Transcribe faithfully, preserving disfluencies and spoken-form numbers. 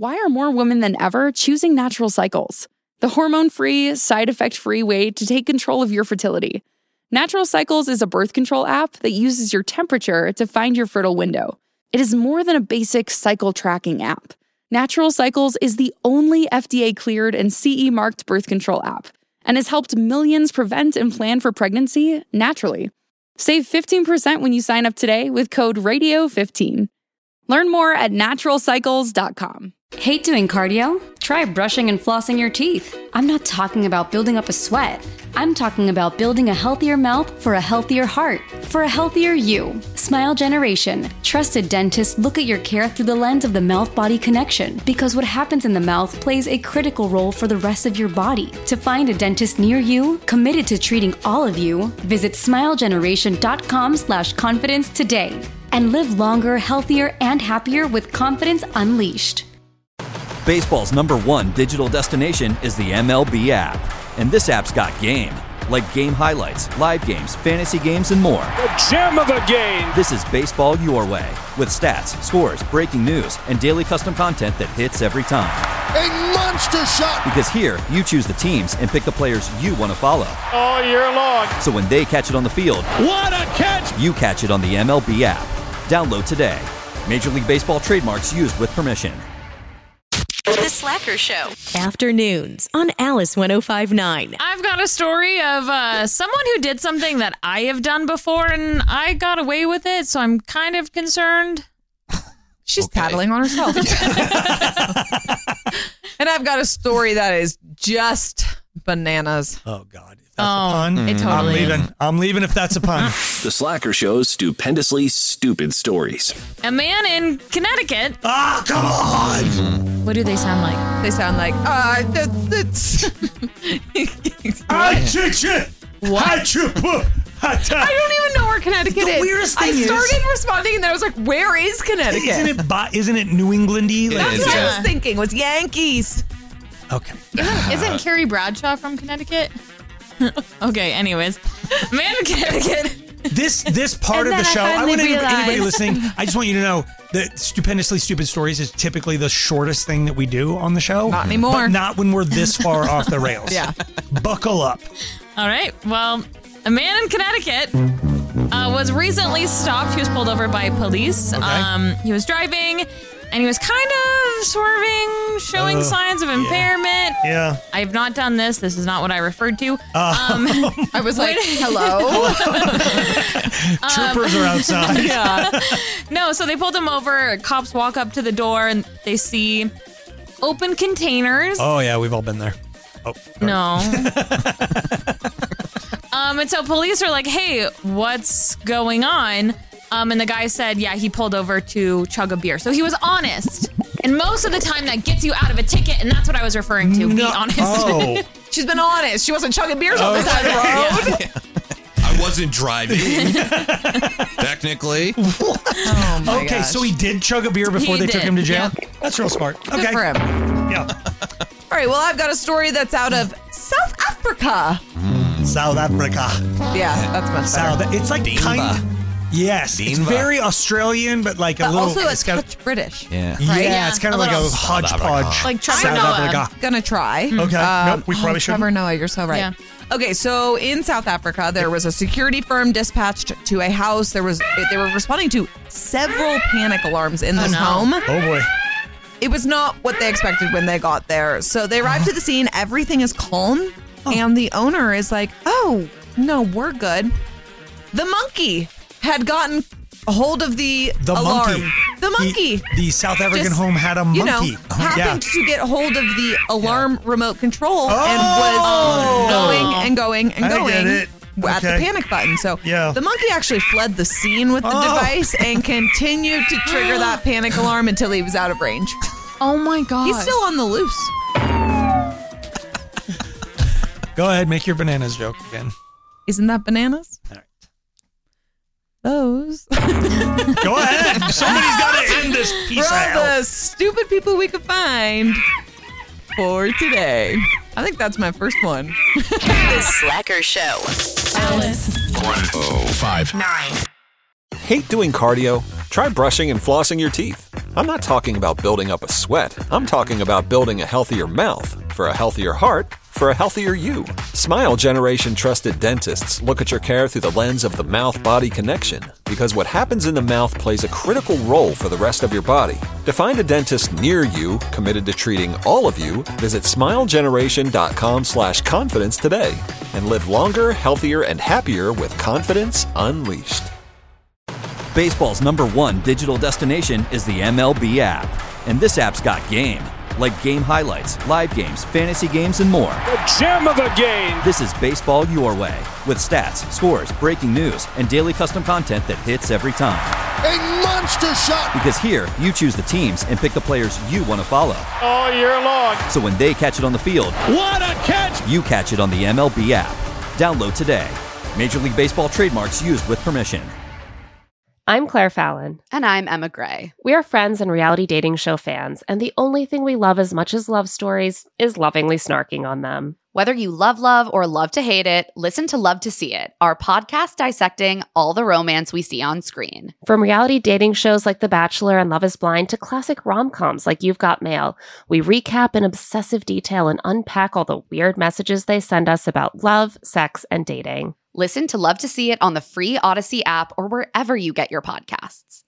why are more women than ever choosing Natural Cycles? The hormone-free, side-effect-free way to take control of your fertility. Natural Cycles is a birth control app that uses your temperature to find your fertile window. It is more than a basic cycle tracking app. Natural Cycles is the only F D A-cleared and C E-marked birth control app and has helped millions prevent and plan for pregnancy naturally. Save fifteen percent when you sign up today with code radio fifteen. Learn more at natural cycles dot com. Hate doing cardio? Try brushing and flossing your teeth. I'm not talking about building up a sweat. I'm talking about building a healthier mouth for a healthier heart, for a healthier you. Smile Generation. Trusted dentists look at your care through the lens of the mouth-body connection, because what happens in the mouth plays a critical role for the rest of your body. To find a dentist near you, committed to treating all of you, visit smile generation dot com slash confidence today. And live longer, healthier, and happier with confidence unleashed. Baseball's number one digital destination is the M L B app. And this app's got game. Like game highlights, live games, fantasy games, and more. A gem of a game! This is baseball your way. With stats, scores, breaking news, and daily custom content that hits every time. A monster shot! Because here, you choose the teams and pick the players you want to follow. All year long. So when they catch it on the field, what a catch! You catch it on the M L B app. Download today. Major League Baseball trademarks used with permission. The Slacker Show. Afternoons on Alice one oh five point nine. I've got a story of uh, someone who did something that I have done before, and I got away with it, so I'm kind of concerned. She's okay. paddling on herself. And I've got a story that is just bananas. Oh, God. If that's oh, a pun, it totally I'm leaving. I'm leaving if that's a pun. The Slacker Show's stupendously stupid stories. A man in Connecticut. Ah, come on! What do they sound like? They sound like, uh, that's... I teach it! What? I don't even know where Connecticut the is. Weirdest thing I started is, responding and then I was like, where is Connecticut? Isn't it, bo- isn't it New England-y? That's Like, what yeah. I was thinking, was Yankees. Okay. Isn't, isn't Carrie Bradshaw from Connecticut? Okay, anyways. Man in Connecticut. This this part And of the then show, I I want finally anybody, anybody realized- listening, I just want you to know that Stupendously Stupid Stories is typically the shortest thing that we do on the show. Not anymore. But not when we're this far off the rails. Yeah. Buckle up. All right. Well, a man in Connecticut uh, was recently stopped. He was pulled over by police. Okay. Um, he was driving, and he was kind of swerving, showing Uh, signs of yeah. impairment. Yeah. I have not done this. This is not what I referred to. Uh, Um, I was like, hello? Troopers are outside. yeah. No, so they pulled him over. Cops walk up to the door, and they see open containers. Oh, yeah, we've all been there. Oh, sorry. No. um, and so police are like, hey, what's going on? Um, and the guy said, yeah, he pulled over to chug a beer. So he was honest. And most of the time that gets you out of a ticket, and that's what I was referring to, No. be honest. Oh. She's been honest. She wasn't chugging beers on the side of the road. Yeah. I wasn't driving. Technically. Oh my Okay, gosh. so he did chug a beer before He they did, took him to jail? yeah. That's real smart. Good Okay. for him. Yeah. All right, well, I've got a story that's out of South Africa. South Africa. Yeah, that's much South. better. It's like Dimba. kind. Yes, it's Dimba. very Australian, but like a But little. also a it's got, touch British. Yeah. yeah, Yeah, it's kind of a like a little. hodgepodge. Like Trevor South Noah. Africa. Gonna try. Okay. Um, nope, we probably oh, shouldn't. Trevor Noah, you're so right. Yeah. Okay, so in South Africa, there was a security firm dispatched to a house. There was they were responding to several panic alarms in this no. home. Oh boy. It was not what they expected when they got there. So they arrived to the scene. Everything is calm, and the owner is like, "Oh no, we're good." The monkey had gotten a hold of the, The alarm. monkey. The monkey. The, the South African Just, home had a monkey. You know, yeah. happened to get hold of the alarm remote control Oh! and was going and going and I going get it. at Okay. the panic button. So Yeah. the monkey actually fled the scene with the Oh. device and continued to trigger that panic alarm until he was out of range. Oh my God. He's still on the loose. Go ahead, make your bananas joke again. Isn't that bananas? All right. Those. Go ahead. Somebody's got to end this piece For of all hell. the stupid people we could find for today. I think that's my first one. The Slacker Show. Alice. one oh five Nine. Hate doing cardio? Try brushing and flossing your teeth. I'm not talking about building up a sweat. I'm talking about building a healthier mouth for a healthier heart for a healthier you. Smile Generation trusted dentists look at your care through the lens of the mouth-body connection, because what happens in the mouth plays a critical role for the rest of your body. To find a dentist near you committed to treating all of you, visit smilegeneration.com slash confidence today and live longer, healthier, and happier with confidence unleashed. Baseball's number one digital destination is the M L B app. And this app's got game. Like game highlights, live games, fantasy games, and more. The gem of a game. This is baseball your way, with stats, scores, breaking news, and daily custom content that hits every time. A monster shot. Because here, you choose the teams and pick the players you want to follow. All year long. So when they catch it on the field, what a catch! You catch it on the M L B app. Download today. Major League Baseball trademarks used with permission. I'm Claire Fallon. And I'm Emma Gray. We are friends and reality dating show fans, and the only thing we love as much as love stories is lovingly snarking on them. Whether you love love or love to hate it, listen to Love to See It, our podcast dissecting all the romance we see on screen. From reality dating shows like The Bachelor and Love is Blind to classic rom-coms like You've Got Mail, we recap in obsessive detail and unpack all the weird messages they send us about love, sex, and dating. Listen to Love to See It on the free Odyssey app or wherever you get your podcasts.